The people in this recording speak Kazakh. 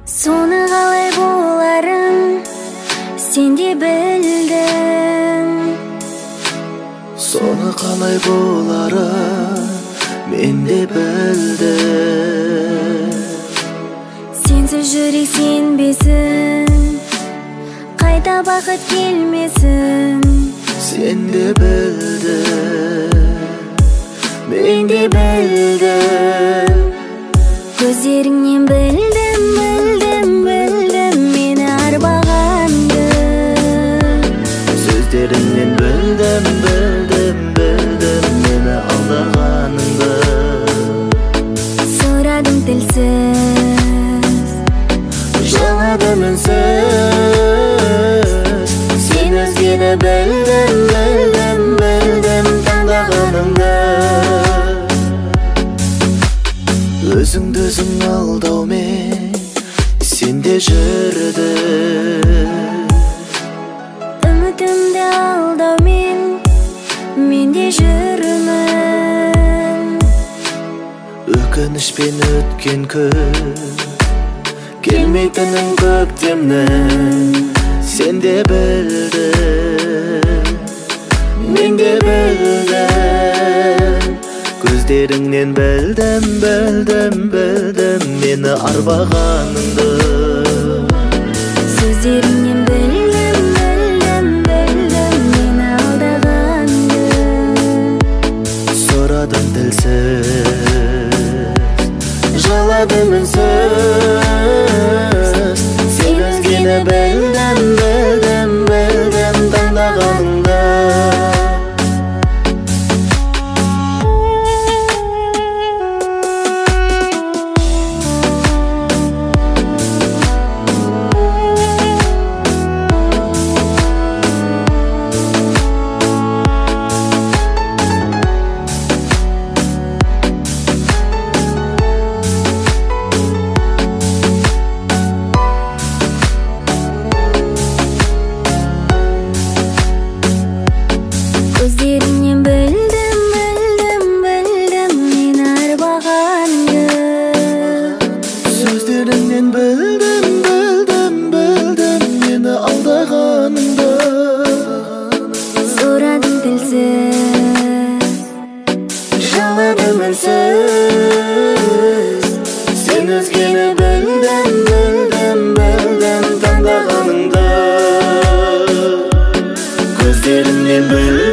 Соны қалай боларын сен де білдің. Соны қалай боларын мен де білдім. Сенсіз жүрек сенбесін, қайта бақыт келмесін. Сен де білдің, мен де білдім. Көздеріңнен білдім, білдім, білдім мені арбағанды. Сөздеріңнен білдім, білдім, білдім мені алдағаныңды. Сұрадым тілсіз, жыладым үнсіз. Сен өзгені білдім, білдім, білдім таңдағаныңды. Өзіңді өзің алдаумен сен де жүрдің. үмітімді алдаумен мен де жүрмін. Өкінішпен өткен күн келмейтінін көктемнің. Сен де білдің, мен де білдім. Көздеріңнен білдім, білдім, білдім мені арбағаныңды. Сөздеріңнен білдім, білдім, білдім мені алдағанды. Сұрадым тілсіз, жыладым үнсіз. Сен өзгені білдім, білдім, білдім таңдағаныңды. Көздеріңнен білдім, білдім, білдім мені арбағанды. Сөздеріңнен білдім, білдім, білдім мені алдағаныңды. Сұрадым тілсіз, Жыладым үнсіз. Сен өзгені білдім, білдім, білдім таңдағаныңды. Көздеріңнен білдім,